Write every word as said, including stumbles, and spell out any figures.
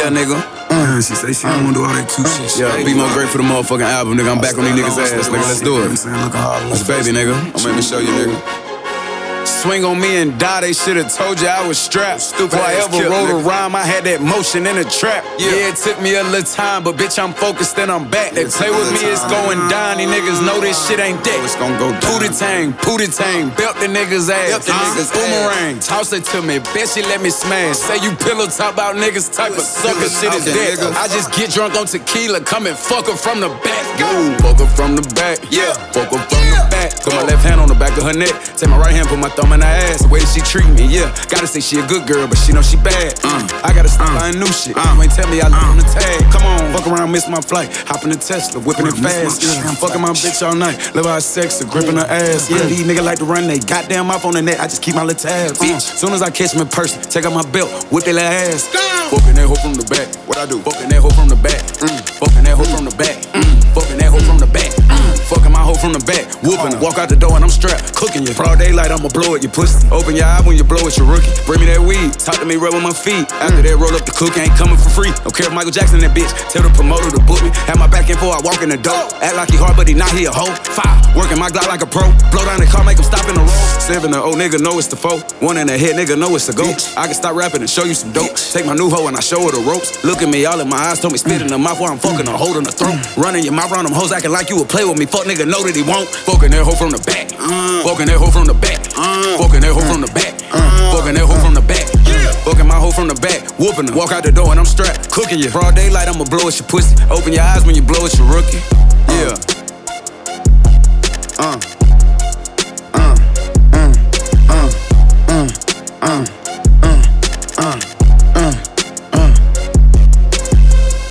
Yeah, nigga. Uh, she say she don't wanna do all that cute shit. Yeah, be more great for the motherfucking album, nigga. I'm back on these niggas' ass, nigga. Let's do it. Let's baby, nigga. I'm gonna show you, nigga. Swing on me and die, they should've told you I was strapped. Stupid. Before I ever killed, wrote nigga. a rhyme, I had that motion in a trap. Yeah. yeah, it took me a little time, but bitch, I'm focused and I'm back. They play with me, time. It's going down. These niggas know this shit ain't dead. It's gonna go down. Pootie tang, pootie tang, belt the niggas ass. The niggas boomerang, ass. Toss it to me, bet she let me smash. Say you pillow talk about niggas type of sucker shit is dead. I just get drunk on tequila, come and fuck her from the back. Go. Fuck her from the back, yeah. Fuck her from yeah. the back. Put my left hand on the back of her neck. Take my right hand, put my thumb in her ass. The way she treat me, yeah. Gotta say she a good girl, but she know she bad. Uh, I gotta stop uh, buying new shit. Uh, you ain't tell me I live uh, on the tag. Come on, fuck around, miss my flight. Hop in the Tesla, whipping it fast. Yeah, I'm fucking my bitch all night. Live out sex, gripping her ass. Yeah, these niggas like to run they goddamn mouth on the net. I just keep my little tabs. Uh, soon as I catch them in person, take out my belt, whip their little ass. Fucking that hoe from the back. What I do? Fucking that hoe from the back. Mm. Fucking that hoe from the back. Mm. Fucking that hoe from the back. Mm. Fucking my hoe from the back. Whooping her. Walk out the door and I'm strapped. Cooking you. Broad daylight, I'ma blow it, you pussy. Open your eye when you blow it, you rookie. Bring me that weed. Talk to me, rub on my feet. After that, roll up the cook, ain't coming for free. Don't care if Michael Jackson that bitch. Tell the promoter to book me. Have my back in before I walk in the door. Act like he hard, but he not, he a hoe. Five. Working my Glock like a pro. Blow down the car, make him stop in the road. Seven, the old nigga know it's the foe. One in the head, nigga know it's the go. I can stop rapping and show you some dope. Take my new hoe and I show her the ropes. Look at me, all in my eyes, told me spit in the mouth while I'm fucking her, holding her throat. Running your mouth around them hoes, acting like you would play with me. Fuck nigga know that he won't. Fucking that hoe from the back. Fucking that hoe from the back. Fucking that hoe from the back. Fucking that hoe from the back. Fucking my hoe from the back. Whooping her. Walk out the door and I'm strapped. Cooking you. Broad daylight, I'ma blow at your pussy. Open your eyes when you blow at your rookie. Yeah.